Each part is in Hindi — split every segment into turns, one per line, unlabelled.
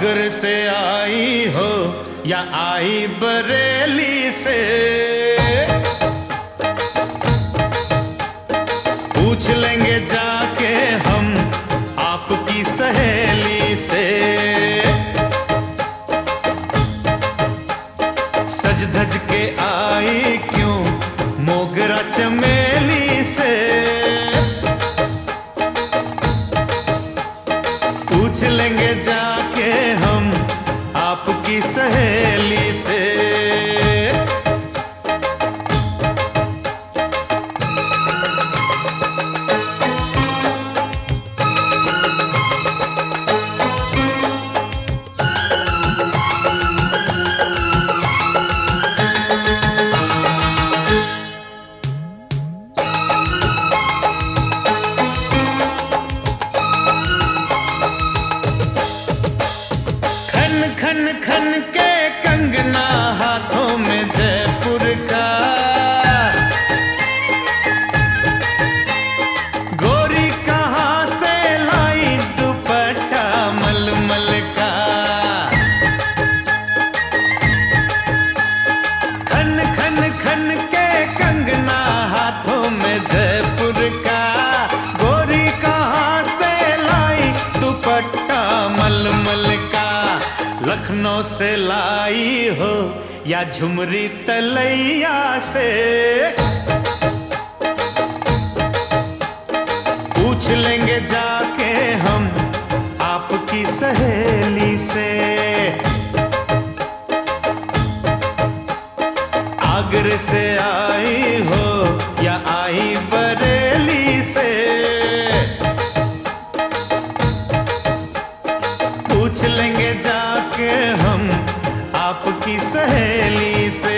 आगर से आई हो या आई बरेली से, पूछ लेंगे जाके हम आपकी सहेली से। सज धज के आई क्यों मोगरा चमेली से, पूछ लेंगे जाके हम आपकी सहेली से। खन खन के कंगना हाथों में जयपुर का, गोरी कहाँ से लाई दुपट्टा मलमल का। खन खन खन के कंगना हाथों में जयपुर का, गोरी कहाँ से लाई दुपट्टा मलमल का। लखनऊ से लाई हो या झुमरी तलैया से, पूछ लेंगे जाके हम आपकी सहेली से। आगरे से आई हो या आई बरेली से, पूछ लेंगे जाके हम आपकी सहेली से।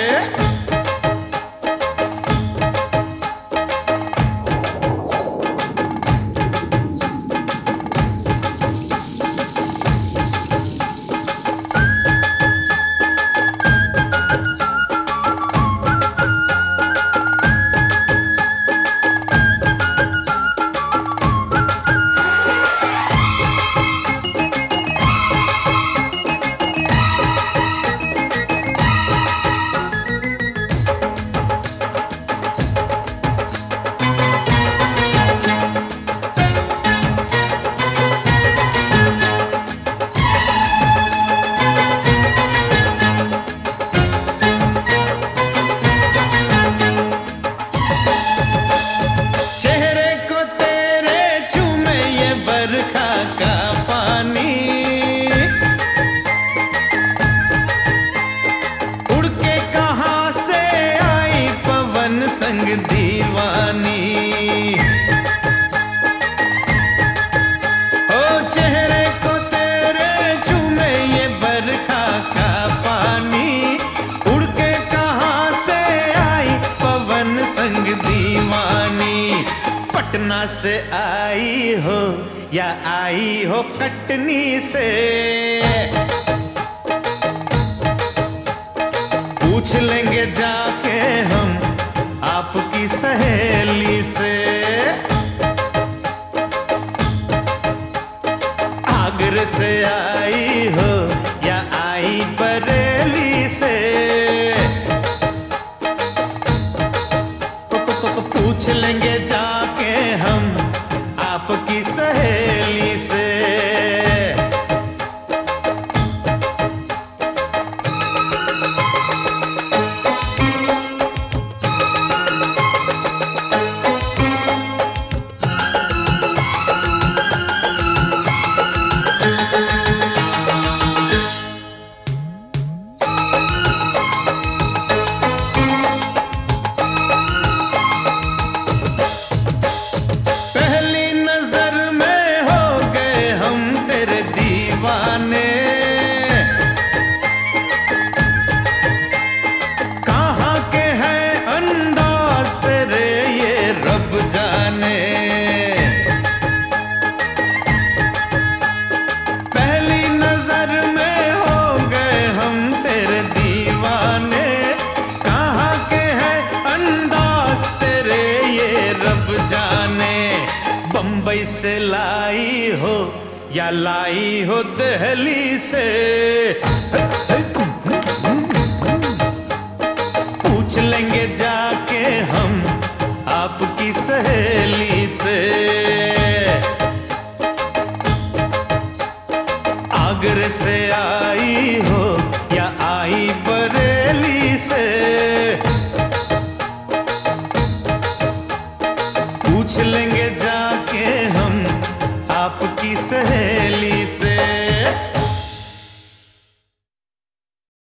संग दीवानी हो, चेहरे को तेरे चूमे ये बरखा का पानी। उड़ के कहाँ से आई पवन संग दीवानी, पटना से आई हो या आई हो कटनी से, पूछ लेंगे जाके हम आपकी सहेली से। आगरे से आई हो या आई बरेली से, पूछ लेंगे जाके हम आपकी सहेली से। बम्बई से लाई हो या लाई हो दिल्ली से। पूछ लेंगे जाके हम आपकी सहेली से। आगरे से आई हो या आई बरेली से। पूछ लेंगे जाके हम आपकी सहेली